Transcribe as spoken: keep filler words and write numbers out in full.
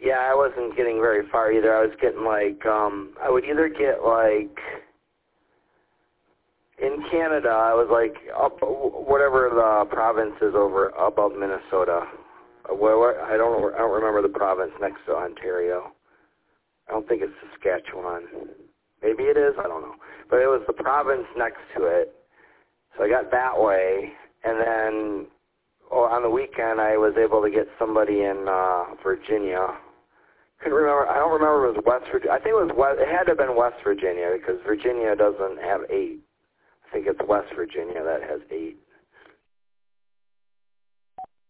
yeah, I wasn't getting very far either. I was getting like, um, I would either get like, in Canada, I was like up, whatever the province is over above Minnesota. Where, where, I don't, I don't remember the province next to Ontario. I don't think it's Saskatchewan. Maybe it is. I don't know. But it was the province next to it. So I got that way, and then oh, on the weekend I was able to get somebody in uh, Virginia. Couldn't remember. I don't remember if it was West Virginia. I think it was West. It had to have been West Virginia because Virginia doesn't have eight. I think it's West Virginia that has eight.